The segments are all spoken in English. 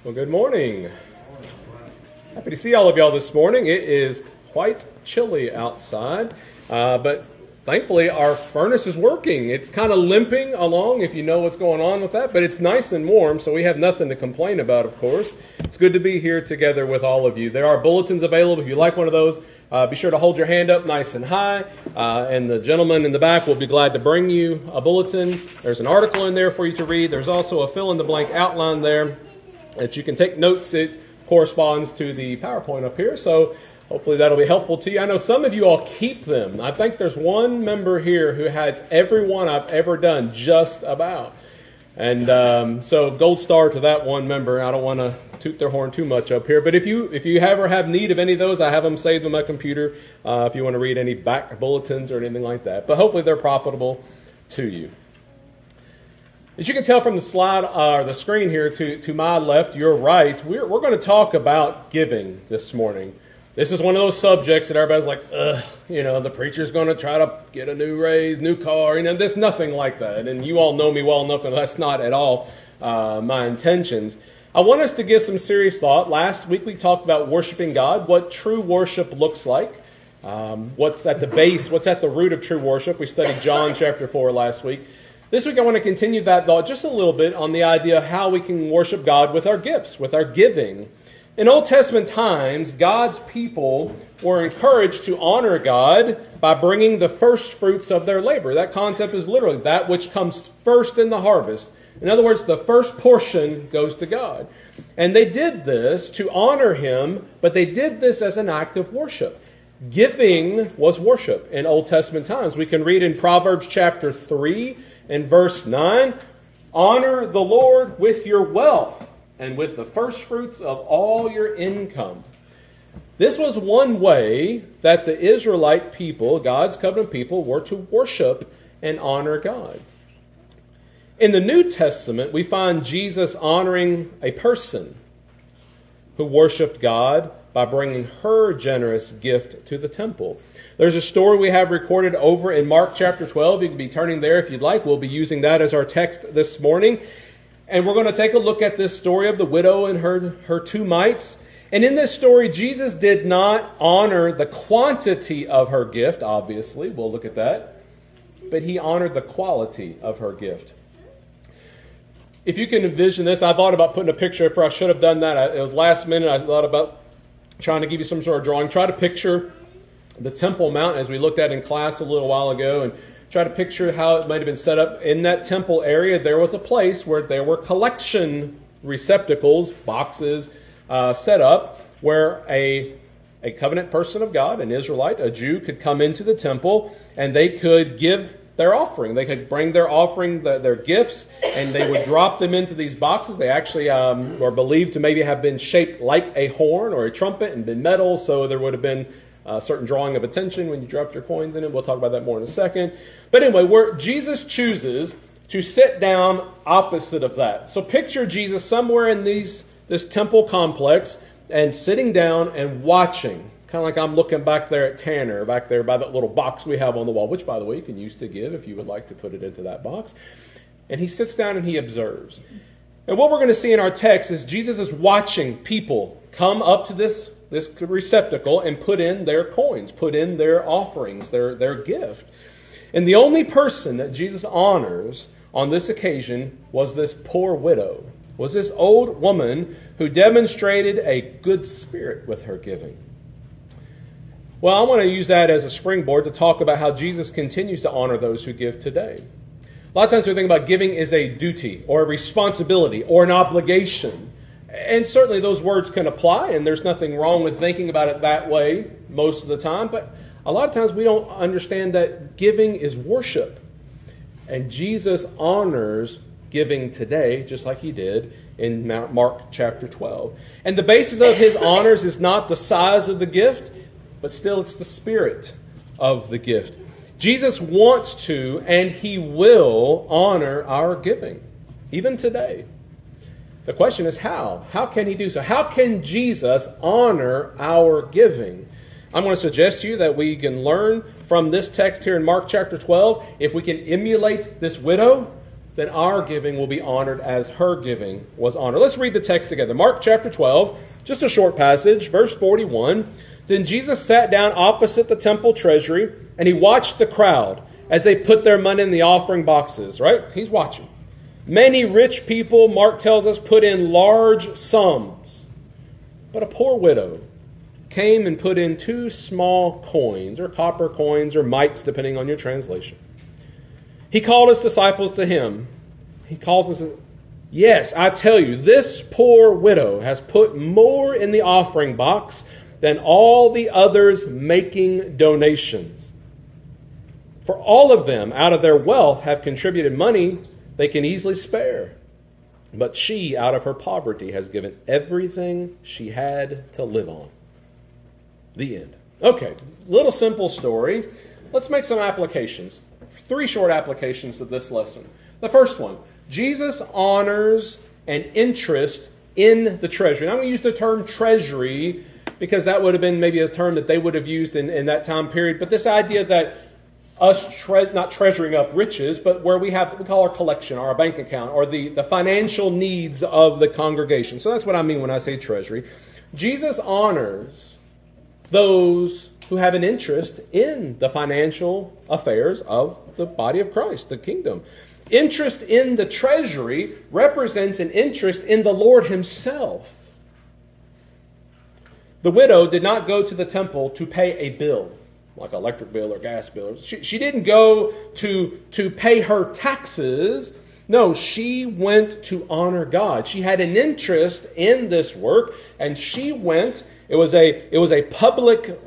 Well, good morning. Happy to see all of y'all this morning. It is quite chilly outside, but thankfully our furnace is working. It's kind of limping along, if you know what's going on with that, but it's nice and warm, so we have nothing to complain about, of course. It's good to be here together with all of you. There are bulletins available. If you like one of those, be sure to hold your hand up nice and high, and the gentleman in the back will be glad to bring you a bulletin. There's an article in there for you to read. There's also a fill-in-the-blank outline there that you can take notes. It corresponds to the PowerPoint up here, so hopefully that'll be helpful to you. I know some of you all keep them. I think there's one member here who has every one I've ever done, just about. And so gold star to that one member. I don't want to toot their horn too much up here, but if you ever have need of any of those, I have them saved on my computer if you want to read any back bulletins or anything like that. But hopefully they're profitable to you. As you can tell from the slide or the screen here to my left, your right, we're going to talk about giving this morning. This is one of those subjects that everybody's like, the preacher's going to try to get a new raise, new car. There's nothing like that. And you all know me well enough that that's not at all my intentions. I want us to give some serious thought. Last week we talked about worshiping God, what true worship looks like, what's at the base, what's at the root of true worship. We studied John chapter 4 last week. This week I want to continue that thought just a little bit on the idea of how we can worship God with our gifts, with our giving. In Old Testament times, God's people were encouraged to honor God by bringing the first fruits of their labor. That concept is literally that which comes first in the harvest. In other words, the first portion goes to God. And they did this to honor Him, but they did this as an act of worship. Giving was worship in Old Testament times. We can read in Proverbs chapter 3 and verse 9, honor the Lord with your wealth and with the first fruits of all your income. This was one way that the Israelite people, God's covenant people, were to worship and honor God. In the New Testament, we find Jesus honoring a person who worshiped God by bringing her generous gift to the temple. There's a story we have recorded over in Mark chapter 12. You can be turning there if you'd like. We'll be using that as our text this morning. And we're going to take a look at this story of the widow and her two mites. And in this story, Jesus did not honor the quantity of her gift, obviously. We'll look at that. But He honored the quality of her gift. If you can envision this, I thought about putting a picture up. I should have done that. It was last minute. I thought about trying to give you some sort of drawing. Try to picture the Temple Mount as we looked at in class a little while ago, and try to picture how it might have been set up. In that temple area, there was a place where there were collection receptacles, boxes set up, where a covenant person of God, an Israelite, a Jew, could come into the temple and they could give their offering. They could bring their offering, their gifts, and they would drop them into these boxes. They actually were believed to maybe have been shaped like a horn or a trumpet and been metal, so there would have been a certain drawing of attention when you dropped your coins in it. We'll talk about that more in a second. But anyway, where Jesus chooses to sit down opposite of that. So picture Jesus somewhere in this temple complex and sitting down and watching. Kind of like I'm looking back there at Tanner, back there by that little box we have on the wall, which, by the way, you can use to give if you would like to put it into that box. And he sits down and he observes. And what we're going to see in our text is Jesus is watching people come up to this receptacle and put in their coins, put in their offerings, their gift. And the only person that Jesus honors on this occasion was this poor widow, was this old woman who demonstrated a good spirit with her giving. Well, I want to use that as a springboard to talk about how Jesus continues to honor those who give today. A lot of times we think about giving as a duty or a responsibility or an obligation. And certainly those words can apply, and there's nothing wrong with thinking about it that way most of the time. But a lot of times we don't understand that giving is worship. And Jesus honors giving today, just like He did in Mark chapter 12. And the basis of His honors is not the size of the gift, but still it's the spirit of the gift. Jesus wants to, and He will honor our giving, even today. The question is how? How can He do so? How can Jesus honor our giving? I'm going to suggest to you that we can learn from this text here in Mark chapter 12. If we can emulate this widow, then our giving will be honored as her giving was honored. Let's read the text together. Mark chapter 12, just a short passage, verse 41. Then Jesus sat down opposite the temple treasury, and he watched the crowd as they put their money in the offering boxes, right? He's watching. Many rich people, Mark tells us, put in large sums. But a poor widow came and put in 2 small coins, or copper coins, or mites, depending on your translation. He called his disciples to him. He calls us, yes, I tell you, this poor widow has put more in the offering box than all the others making donations. For all of them, out of their wealth, have contributed money they can easily spare. But she, out of her poverty, has given everything she had to live on. The end. Okay, little simple story. Let's make some applications. 3 short applications of this lesson. The first one, Jesus honors an interest in the treasury. And I'm going to use the term treasury because that would have been maybe a term that they would have used in that time period. But this idea that us not treasuring up riches, but where we call our collection, our bank account, or the financial needs of the congregation. So that's what I mean when I say treasury. Jesus honors those who have an interest in the financial affairs of the body of Christ, the kingdom. Interest in the treasury represents an interest in the Lord himself. The widow did not go to the temple to pay a bill, like an electric bill or gas bill. She didn't go to pay her taxes. No, she went to honor God. She had an interest in this work, and she went. It was a public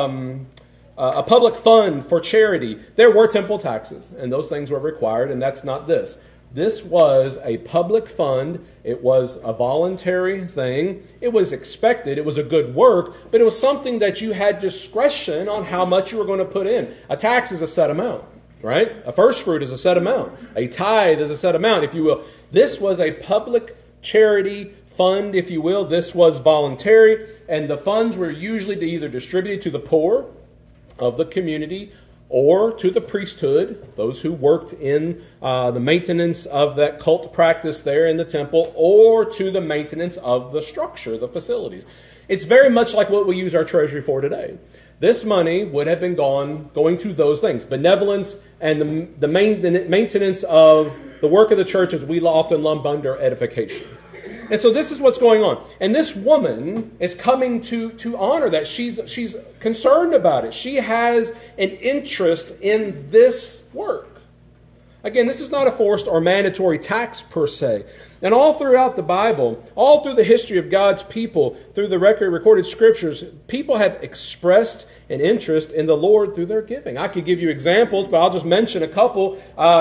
fund for charity. There were temple taxes, and those things were required, and that's not this. This was a public fund. It was a voluntary thing. It was expected. It was a good work, but it was something that you had discretion on how much you were going to put in. A tax is a set amount, right? A first fruit is a set amount. A tithe is a set amount, if you will. This was a public charity fund, if you will. This was voluntary, and the funds were usually either distributed to the poor of the community or to the priesthood, those who worked in the maintenance of that cult practice there in the temple, or to the maintenance of the structure, the facilities. It's very much like what we use our treasury for today. This money would have been going to those things. Benevolence and the maintenance of the work of the church, as we often lump under edification. And so this is what's going on. And this woman is coming to honor that. She's concerned about it. She has an interest in this work. Again, this is not a forced or mandatory tax per se. And all throughout the Bible, all through the history of God's people, through the recorded scriptures, people have expressed an interest in the Lord through their giving. I could give you examples, but I'll just mention a couple.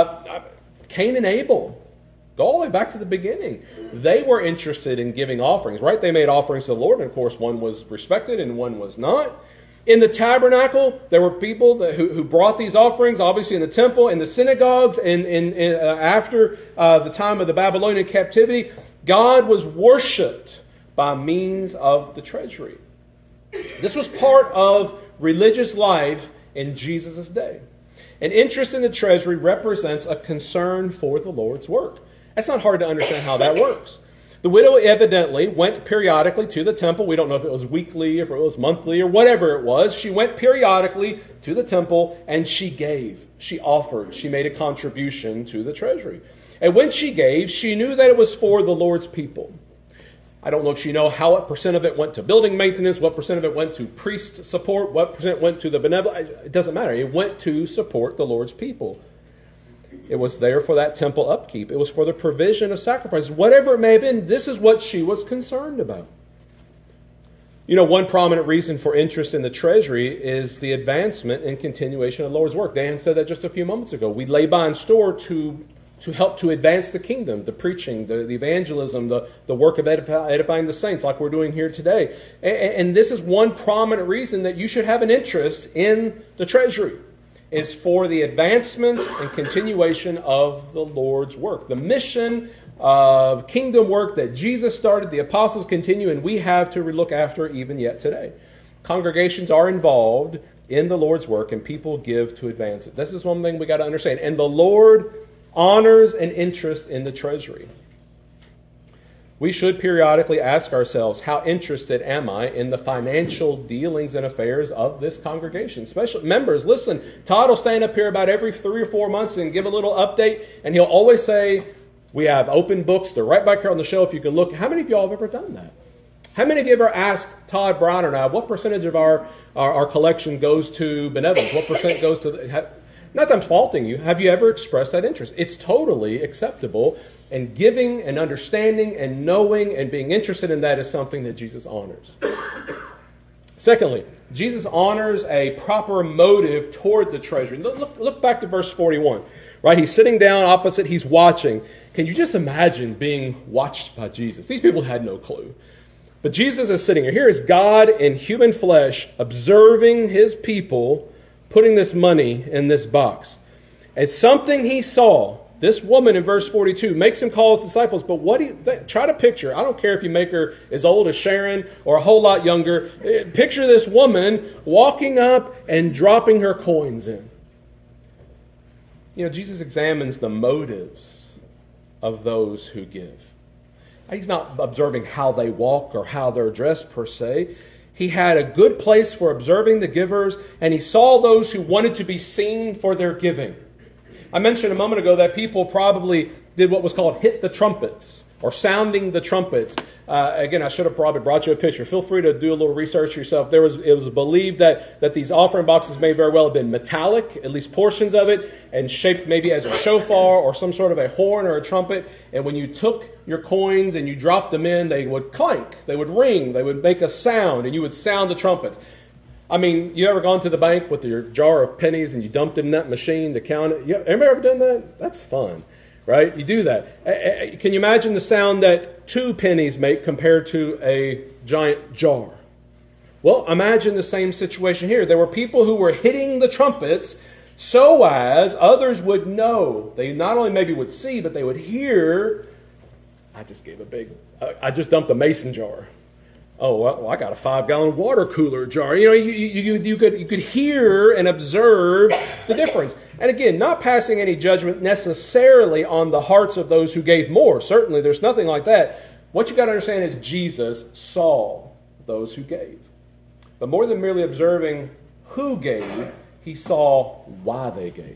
Cain and Abel. Go all the way back to the beginning. They were interested in giving offerings, right? They made offerings to the Lord, and of course one was respected and one was not. In the tabernacle, there were people who brought these offerings, obviously in the temple, in the synagogues, after the time of the Babylonian captivity. God was worshipped by means of the treasury. This was part of religious life in Jesus' day. An interest in the treasury represents a concern for the Lord's work. It's not hard to understand how that works. The widow evidently went periodically to the temple. We don't know if it was weekly, if it was monthly, or whatever it was. She went periodically to the temple and she gave. She offered. She made a contribution to the treasury. And when she gave, she knew that it was for the Lord's people. I don't know if you know what percent of it went to building maintenance, what percent of it went to priest support, what percent went to the benevolent. It doesn't matter. It went to support the Lord's people. It was there for that temple upkeep. It was for the provision of sacrifices. Whatever it may have been, this is what she was concerned about. You know, one prominent reason for interest in the treasury is the advancement and continuation of the Lord's work. Dan said that just a few moments ago. We lay by in store to help to advance the kingdom, the preaching, the evangelism, the work of edifying the saints like we're doing here today. And this is one prominent reason that you should have an interest in the treasury, is for the advancement and continuation of the Lord's work. The mission of kingdom work that Jesus started, the apostles continue, and we have to look after even yet today. Congregations are involved in the Lord's work, and people give to advance it. This is one thing we got to understand. And the Lord honors an interest in the treasury. We should periodically ask ourselves, how interested am I in the financial dealings and affairs of this congregation? Special members, listen, Todd will stand up here about every 3 or 4 months and give a little update, and he'll always say, we have open books. They're right back here on the shelf. You can look. How many of y'all have ever done that? How many of you ever asked Todd, Brian, or I, what percentage of our collection goes to benevolence? What percent goes to... Not that I'm faulting you. Have you ever expressed that interest? It's totally acceptable. And giving and understanding and knowing and being interested in that is something that Jesus honors. Secondly, Jesus honors a proper motive toward the treasury. Look back to verse 41. Right? He's sitting down opposite. He's watching. Can you just imagine being watched by Jesus? These people had no clue. But Jesus is sitting here. Here is God in human flesh observing his people putting this money in this box. And something he saw, this woman in verse 42, makes him call his disciples. But try to picture, I don't care if you make her as old as Sharon or a whole lot younger. Picture this woman walking up and dropping her coins in. You know, Jesus examines the motives of those who give. He's not observing how they walk or how they're dressed per se. He had a good place for observing the givers, and he saw those who wanted to be seen for their giving. I mentioned a moment ago that people probably did what was called hit the trumpets, or sounding the trumpets. Again, I should have probably brought you a picture. Feel free to do a little research yourself. It was believed that these offering boxes may very well have been metallic, at least portions of it, and shaped maybe as a shofar or some sort of a horn or a trumpet. And when you took your coins and you dropped them in, they would clank, they would ring, they would make a sound, and you would sound the trumpets. I mean, you ever gone to the bank with your jar of pennies and you dumped it in that machine to count it? Anybody ever done that? That's fun. Right? You do that. Can you imagine the sound that 2 pennies make compared to a giant jar? Well, imagine the same situation here. There were people who were hitting the trumpets so as others would know. They not only maybe would see, but they would hear. I just dumped a mason jar. Oh, well, I got a 5-gallon water cooler jar. You know, you could hear and observe the difference. And again, not passing any judgment necessarily on the hearts of those who gave more. Certainly, there's nothing like that. What you got to understand is Jesus saw those who gave. But more than merely observing who gave, he saw why they gave.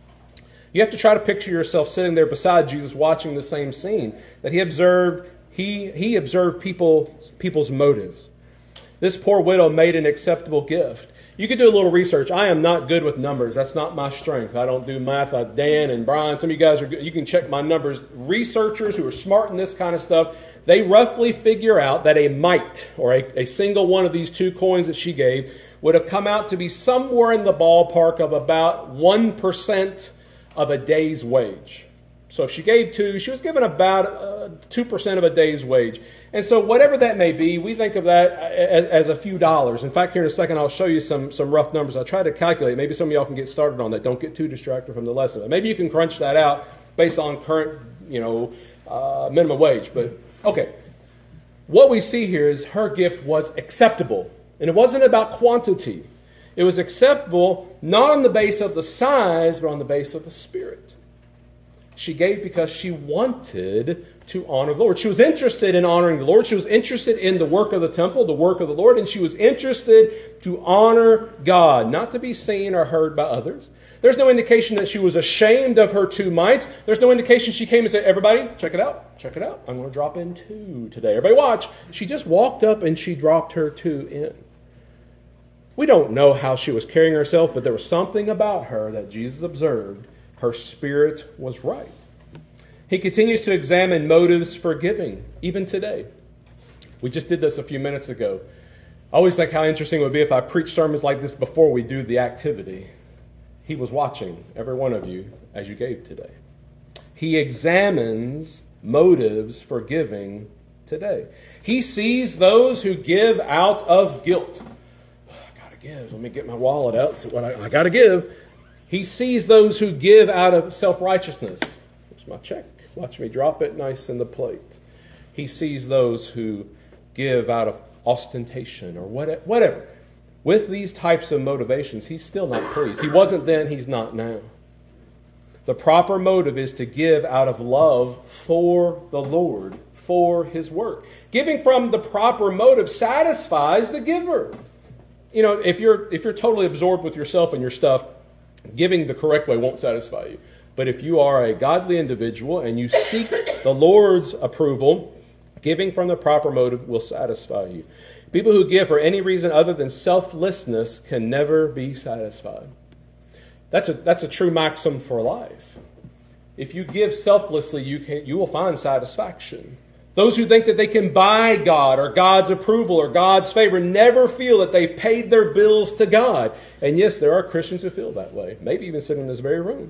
You have to try to picture yourself sitting there beside Jesus watching the same scene that he observed. He observed people's motives. This poor widow made an acceptable gift. You could do a little research. I am not good with numbers. That's not my strength. I don't do math. Dan and Brian, some of you guys are good. You can check my numbers. Researchers who are smart in this kind of stuff, they roughly figure out that a mite, or a single one of these 2 coins that she gave, would have come out to be somewhere in the ballpark of about 1% of a day's wage. So if she gave 2, she was given about 2% of a day's wage. And so whatever that may be, we think of that as a few dollars. In fact, here in a second, I'll show you some rough numbers. I'll try to calculate. Maybe some of y'all can get started on that. Don't get too distracted from the lesson. Maybe you can crunch that out based on current, minimum wage. But, okay. What we see here is her gift was acceptable. And it wasn't about quantity. It was acceptable not on the base of the size, but on the base of the spirit. She gave because she wanted to honor the Lord. She was interested in honoring the Lord. She was interested in the work of the temple, the work of the Lord, and she was interested to honor God, not to be seen or heard by others. There's no indication that she was ashamed of her 2 mites. There's no indication she came and said, everybody, check it out, check it out. I'm going to drop in 2 today. Everybody watch. She just walked up and she dropped her 2 in. We don't know how she was carrying herself, but there was something about her that Jesus observed. Her spirit was right. He continues to examine motives for giving, even today. We just did this a few minutes ago. I always think how interesting it would be if I preached sermons like this before we do the activity. He was watching every one of you as you gave today. He examines motives for giving today. He sees those who give out of guilt. I got to give. Let me get my wallet out. See what I got to give. He sees those who give out of self-righteousness. Here's my check. Watch me drop it nice in the plate. He sees those who give out of ostentation or whatever. With these types of motivations, he's still not pleased. He wasn't then, he's not now. The proper motive is to give out of love for the Lord, for His work. Giving from the proper motive satisfies the giver. You know, if you're totally absorbed with yourself and your stuff, giving the correct way won't satisfy you. But if you are a godly individual and you seek the Lord's approval, giving from the proper motive will satisfy you. People who give for any reason other than selflessness can never be satisfied. That's a true maxim for life. If you give selflessly, you will find satisfaction. Those who think that they can buy God or God's approval or God's favor never feel that they've paid their bills to God. And yes, there are Christians who feel that way, maybe even sitting in this very room.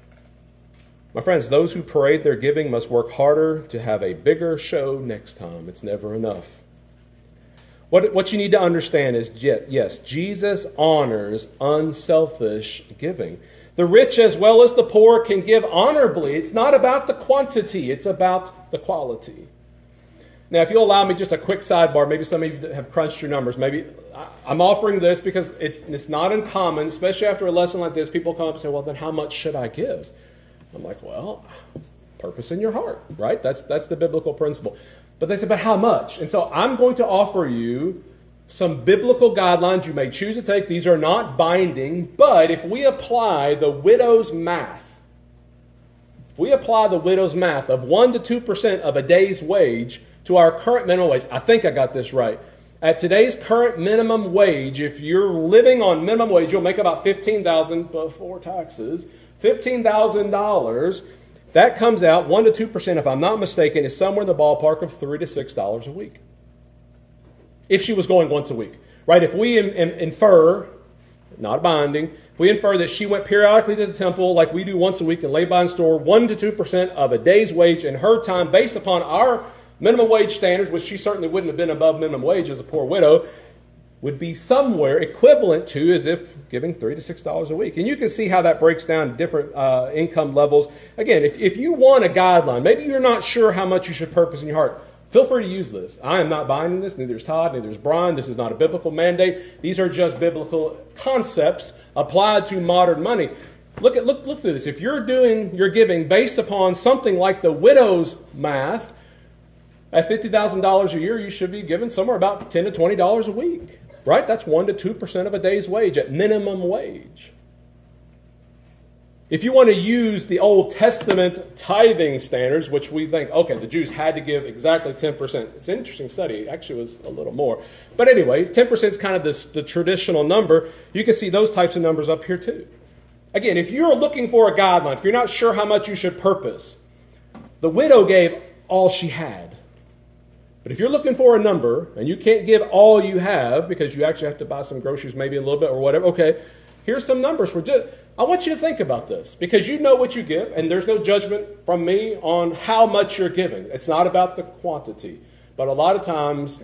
My friends, those who parade their giving must work harder to have a bigger show next time. It's never enough. What you need to understand is, yes, Jesus honors unselfish giving. The rich as well as the poor can give honorably. It's not about the quantity, it's about the quality. Now, if you'll allow me just a quick sidebar, maybe some of you have crunched your numbers. Maybe I'm offering this because it's not uncommon, especially after a lesson like this. People come up and say, well, then how much should I give? I'm like, well, purpose in your heart, right? That's the biblical principle. But they said, but how much? And so I'm going to offer you some biblical guidelines you may choose to take. These are not binding, but if we apply the widow's math, of 1 to 2% of a day's wage to our current minimum wage, I think I got this right. At today's current minimum wage, if you're living on minimum wage, you'll make about $15,000 before taxes, $15,000. That comes out 1 to 2%, if I'm not mistaken, is somewhere in the ballpark of $3 to $6 a week. If she was going once a week, right? If we infer, not binding, if we infer that she went periodically to the temple like we do once a week and lay by and store 1 to 2% of a day's wage in her time based upon our minimum wage standards, which she certainly wouldn't have been above minimum wage as a poor widow, would be somewhere equivalent to as if giving $3 to $6 a week. And you can see how that breaks down different income levels. Again, if you want a guideline, maybe you're not sure how much you should purpose in your heart, feel free to use this. I am not binding this, neither is Todd, neither is Brian. This is not a biblical mandate. These are just biblical concepts applied to modern money. Look through this. If you're doing your giving based upon something like the widow's math, at $50,000 a year, you should be given somewhere about $10 to $20 a week. Right? That's 1 to 2% of a day's wage at minimum wage. If you want to use the Old Testament tithing standards, which we think, okay, the Jews had to give exactly 10%. It's an interesting study. It actually was a little more. But anyway, 10% is kind of the traditional number. You can see those types of numbers up here too. Again, if you're looking for a guideline, if you're not sure how much you should purpose, the widow gave all she had. But if you're looking for a number and you can't give all you have because you actually have to buy some groceries maybe a little bit or whatever, okay, here's some numbers for just. I want you to think about this because you know what you give and there's no judgment from me on how much you're giving. It's not about the quantity. But a lot of times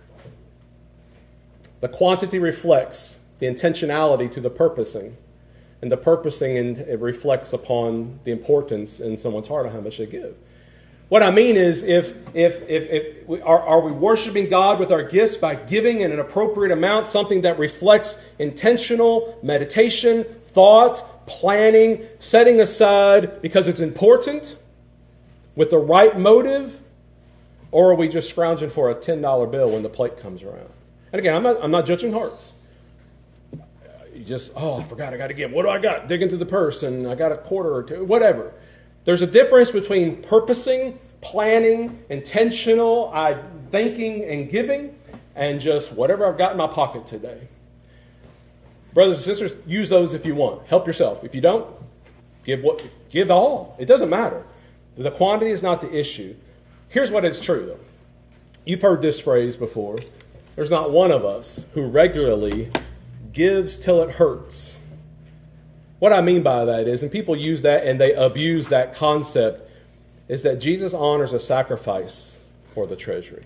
the quantity reflects the intentionality to the purposing. And the purposing it reflects upon the importance in someone's heart of how much they give. What I mean is, are we worshiping God with our gifts by giving in an appropriate amount, something that reflects intentional meditation, thought, planning, setting aside because it's important, with the right motive, or are we just scrounging for a $10 bill when the plate comes around? And again, I'm not judging hearts. You just, I forgot I got to give. What do I got? Dig into the purse, and I got a quarter or two, whatever. There's a difference between purposing, planning, intentional thinking and giving, and just whatever I've got in my pocket today. Brothers and sisters, use those if you want. Help yourself. If you don't, give all. It doesn't matter. The quantity is not the issue. Here's what is true, though. You've heard this phrase before. There's not one of us who regularly gives till it hurts. What I mean by that is, and people use that and they abuse that concept, is that Jesus honors a sacrifice for the treasury.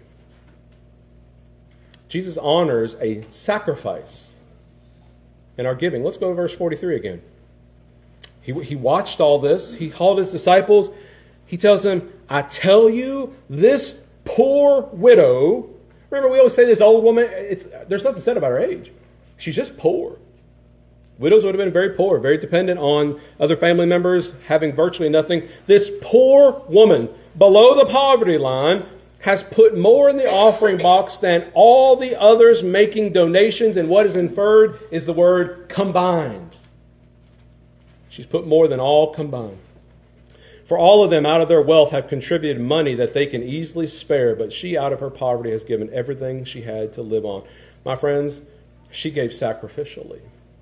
Jesus honors a sacrifice in our giving. Let's go to verse 43 again. He watched all this. He called his disciples. He tells them, I tell you, this poor widow, remember we always say this old woman, there's nothing said about her age. She's just poor. Widows would have been very poor, very dependent on other family members, having virtually nothing. This poor woman, below the poverty line, has put more in the offering box than all the others making donations, and what is inferred is the word combined. She's put more than all combined. For all of them out of their wealth have contributed money that they can easily spare, but she out of her poverty has given everything she had to live on. My friends, she gave sacrificially.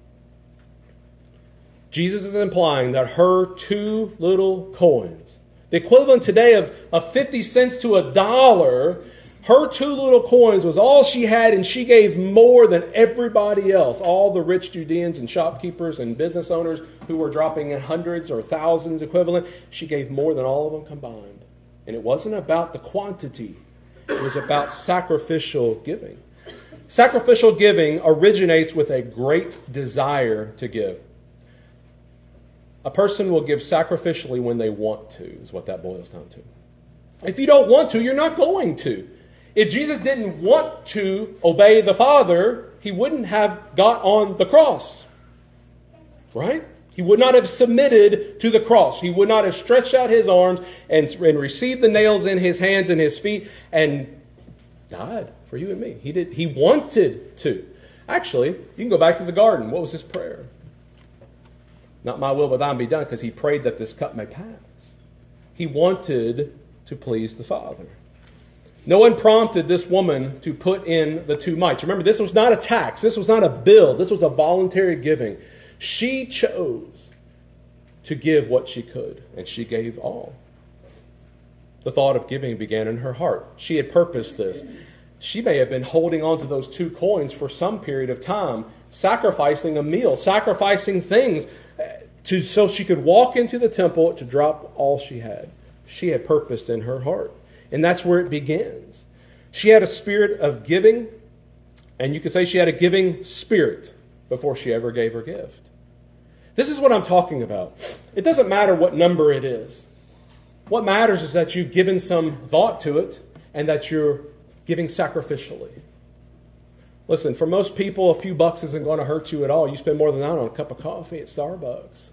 Jesus is implying that her 2 little coins, the equivalent today of 50 cents to $1, her 2 little coins was all she had, and she gave more than everybody else. All the rich Judeans and shopkeepers and business owners who were dropping in hundreds or thousands equivalent, she gave more than all of them combined. And it wasn't about the quantity. It was about sacrificial giving. Sacrificial giving originates with a great desire to give. A person will give sacrificially when they want to, is what that boils down to. If you don't want to, you're not going to. If Jesus didn't want to obey the Father, he wouldn't have got on the cross. Right? He would not have submitted to the cross. He would not have stretched out his arms and received the nails in his hands and his feet and died for you and me. He wanted to. Actually, you can go back to the garden. What was his prayer? Not my will, but thine be done, because he prayed that this cup may pass. He wanted to please the Father. No one prompted this woman to put in the 2 mites. Remember, this was not a tax. This was not a bill. This was a voluntary giving. She chose to give what she could, and she gave all. The thought of giving began in her heart. She had purposed this. She may have been holding on to those 2 coins for some period of time, sacrificing a meal, sacrificing things so she could walk into the temple to drop all she had. She had purposed in her heart. And that's where it begins. She had a spirit of giving, and you could say she had a giving spirit before she ever gave her gift. This is what I'm talking about. It doesn't matter what number it is. What matters is that you've given some thought to it and that you're giving sacrificially. Listen, for most people, a few bucks isn't going to hurt you at all. You spend more than that on a cup of coffee at Starbucks.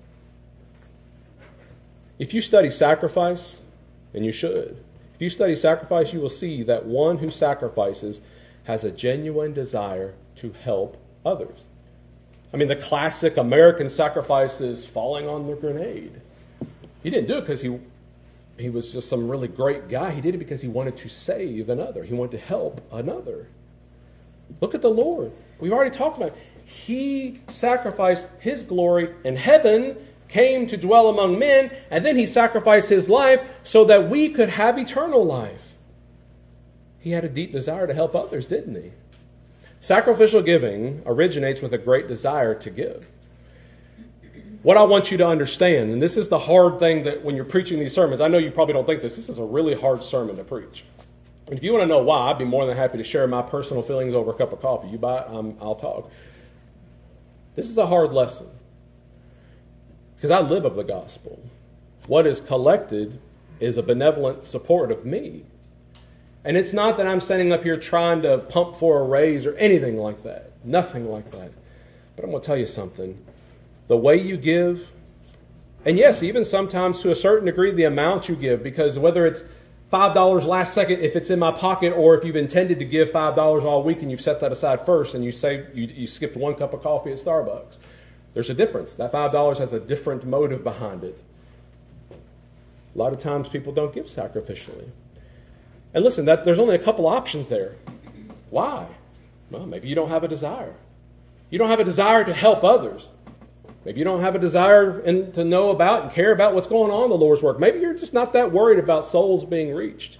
If you study sacrifice, and you should, if you study sacrifice, you will see that one who sacrifices has a genuine desire to help others. I mean, the classic American sacrifice is falling on the grenade. He didn't do it because he was just some really great guy. He did it because he wanted to save another. He wanted to help another. Look at the Lord. We've already talked about it. He sacrificed his glory in heaven, came to dwell among men, and then he sacrificed his life so that we could have eternal life. He had a deep desire to help others, didn't he? Sacrificial giving originates with a great desire to give. What I want you to understand, and this is the hard thing that when you're preaching these sermons, I know you probably don't think this is a really hard sermon to preach. And if you want to know why, I'd be more than happy to share my personal feelings over a cup of coffee. You buy it, I'll talk. This is a hard lesson. Because I live of the gospel. What is collected is a benevolent support of me. And it's not that I'm standing up here trying to pump for a raise or anything like that. Nothing like that. But I'm going to tell you something. The way you give, and yes, even sometimes to a certain degree, the amount you give, because whether it's $5 last second if it's in my pocket, or if you've intended to give $5 all week and you've set that aside first and you say you skipped 1 cup of coffee at Starbucks. There's a difference. That $5 has a different motive behind it. A lot of times people don't give sacrificially. And listen, there's only a couple options there. Why? Well, maybe you don't have a desire. You don't have a desire to help others. Maybe you don't have a desire to know about and care about what's going on in the Lord's work. Maybe you're just not that worried about souls being reached.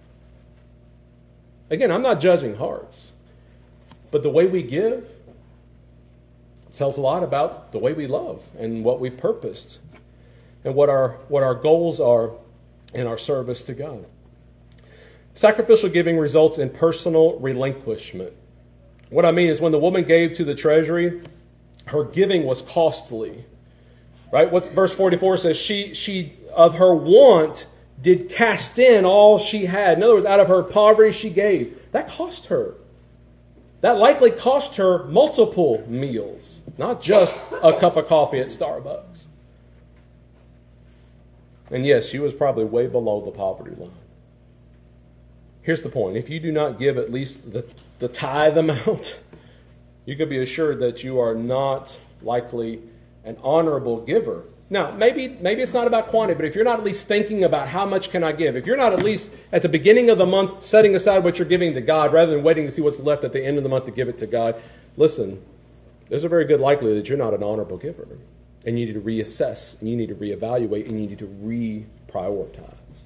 Again, I'm not judging hearts. But the way we give tells a lot about the way we love and what we've purposed and what our goals are in our service to God. Sacrificial giving results in personal relinquishment. What I mean is when the woman gave to the treasury, her giving was costly. Right? What verse 44 says, she of her want did cast in all she had. In other words, out of her poverty she gave. That cost her. That likely cost her multiple meals, not just a cup of coffee at Starbucks. And yes, she was probably way below the poverty line. Here's the point. If you do not give at least the tithe amount, you can be assured that you are not likely an honorable giver. Now, maybe it's not about quantity, but if you're not at least thinking about how much can I give, if you're not at least at the beginning of the month setting aside what you're giving to God rather than waiting to see what's left at the end of the month to give it to God, listen, there's a very good likelihood that you're not an honorable giver. And you need to reassess, and you need to reevaluate, and you need to reprioritize.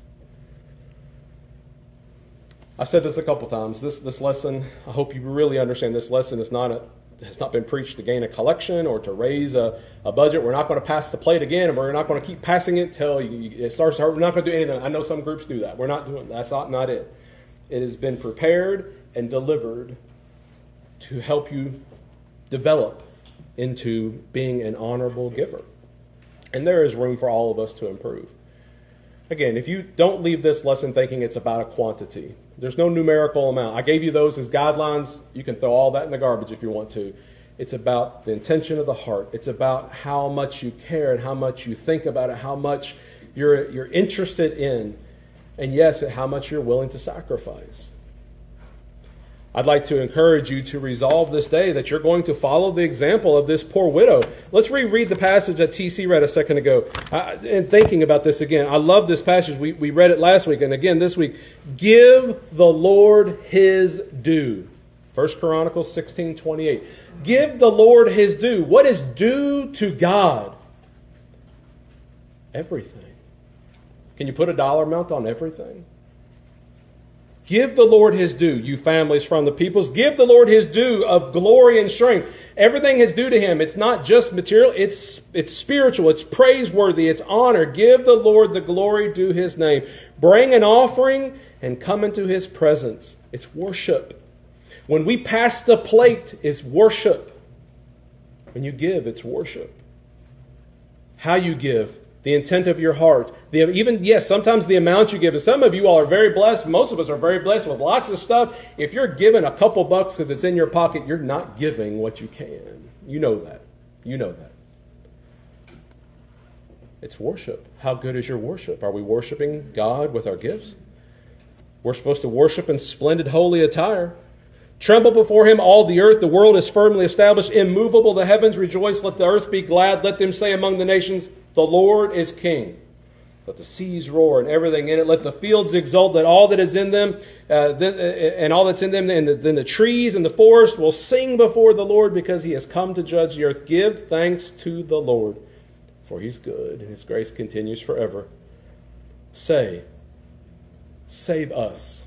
I've said this a couple times. This lesson, I hope you really understand, this lesson has not been preached to gain a collection or to raise a budget. We're not going to pass the plate again, and we're not going to keep passing it until it starts to hurt. We're not going to do anything. I know some groups do that. We're not doing that. That's not it. It has been prepared and delivered to help you develop into being an honorable giver. And there is room for all of us to improve. Again, if you don't leave this lesson thinking it's about a quantity, there's no numerical amount. I gave you those as guidelines. You can throw all that in the garbage if you want to. It's about the intention of the heart. It's about how much you care and how much you think about it, how much you're interested in, and yes, how much you're willing to sacrifice. I'd like to encourage you to resolve this day that you're going to follow the example of this poor widow. Let's reread the passage that TC read a second ago. And thinking about this again, I love this passage. We read it last week and again this week. Give the Lord his due. 1 Chronicles 16:28. Give the Lord his due. What is due to God? Everything. Can you put a dollar amount on everything? Give the Lord his due, you families from the peoples. Give the Lord his due of glory and strength. Everything is due to him. It's not just material. It's spiritual. It's praiseworthy. It's honor. Give the Lord the glory due his name. Bring an offering and come into his presence. It's worship. When we pass the plate, it's worship. When you give, it's worship. How you give, the intent of your heart. Sometimes the amount you give. And some of you all are very blessed. Most of us are very blessed with lots of stuff. If you're giving a couple bucks because it's in your pocket, you're not giving what you can. You know that. You know that. It's worship. How good is your worship? Are we worshiping God with our gifts? We're supposed to worship in splendid holy attire. Tremble before him, all the earth. The world is firmly established, immovable. The heavens rejoice. Let the earth be glad. Let them say among the nations, the Lord is king. Let the seas roar and everything in it. Let the fields exult. Let all that is in them and all that's in them, and then the trees and the forest will sing before the Lord because he has come to judge the earth. Give thanks to the Lord, for he's good and his grace continues forever. Say, save us.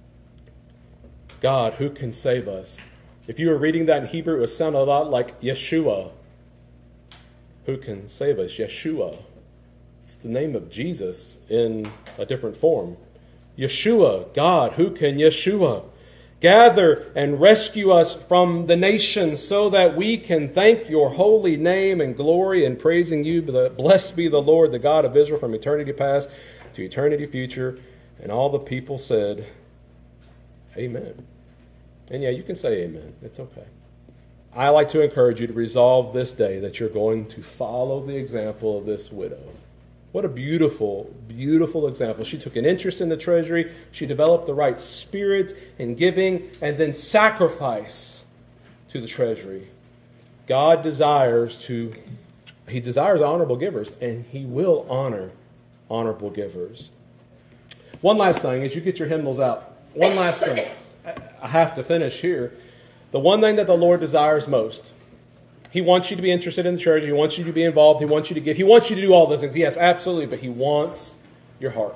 God, who can save us? If you were reading that in Hebrew, it would sound a lot like Yeshua. Who can save us? Yeshua. It's the name of Jesus in a different form. Yeshua, God, who can Yeshua? Gather and rescue us from the nations so that we can thank your holy name and glory and praising you. Blessed be the Lord, the God of Israel, from eternity past to eternity future. And all the people said, amen. And yeah, you can say amen. It's okay. I like to encourage you to resolve this day that you're going to follow the example of this widow. What a beautiful, beautiful example. She took an interest in the treasury. She developed the right spirit in giving and then sacrifice to the treasury. God desires honorable givers, and he will honor honorable givers. One last thing, as you get your hymnals out, one last thing. I have to finish here. The one thing that the Lord desires most, he wants you to be interested in the church. He wants you to be involved. He wants you to give. He wants you to do all those things. Yes, absolutely. But he wants your heart.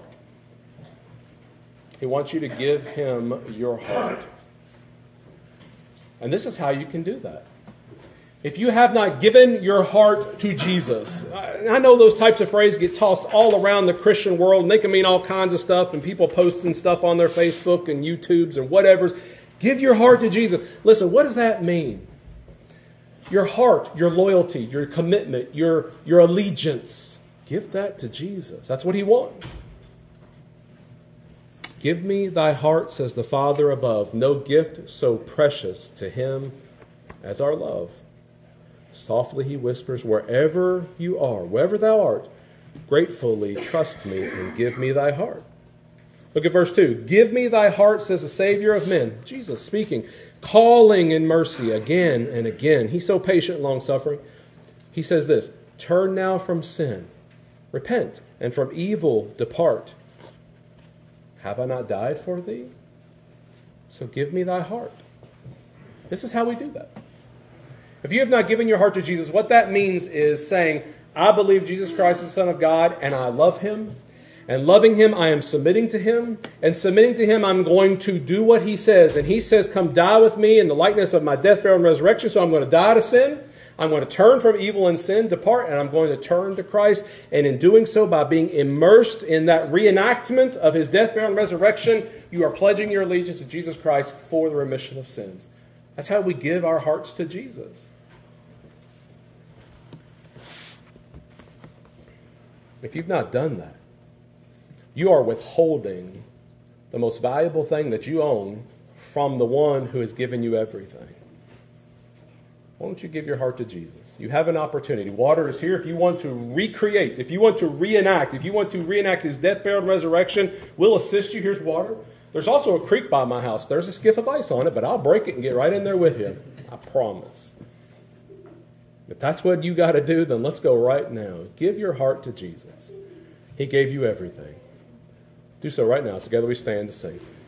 He wants you to give him your heart. And this is how you can do that. If you have not given your heart to Jesus, I know those types of phrases get tossed all around the Christian world, and they can mean all kinds of stuff, and people posting stuff on their Facebook and YouTubes and whatever. Give your heart to Jesus. Listen, what does that mean? Your heart, your loyalty, your commitment, your allegiance. Give that to Jesus. That's what he wants. Give me thy heart, says the Father above. No gift so precious to him as our love. Softly he whispers, wherever you are, wherever thou art, gratefully trust me and give me thy heart. Look at verse 2. Give me thy heart, says the Savior of men. Jesus speaking, calling in mercy again and again. He's so patient and long-suffering. He says this, turn now from sin, repent, and from evil depart. Have I not died for thee? So give me thy heart. This is how we do that. If you have not given your heart to Jesus, what that means is saying, I believe Jesus Christ is the Son of God, and I love him. And loving him, I am submitting to him. And submitting to him, I'm going to do what he says. And he says, come die with me in the likeness of my death, burial, and resurrection. So I'm going to die to sin. I'm going to turn from evil and sin, depart, and I'm going to turn to Christ. And in doing so, by being immersed in that reenactment of his death, burial, and resurrection, you are pledging your allegiance to Jesus Christ for the remission of sins. That's how we give our hearts to Jesus. If you've not done that, you are withholding the most valuable thing that you own from the one who has given you everything. Why don't you give your heart to Jesus? You have an opportunity. Water is here. If you want to recreate, if you want to reenact his death, burial, and resurrection, we'll assist you. Here's water. There's also a creek by my house. There's a skiff of ice on it, but I'll break it and get right in there with you. I promise. If that's what you got to do, then let's go right now. Give your heart to Jesus. He gave you everything. Do so right now. Together we stand to sing.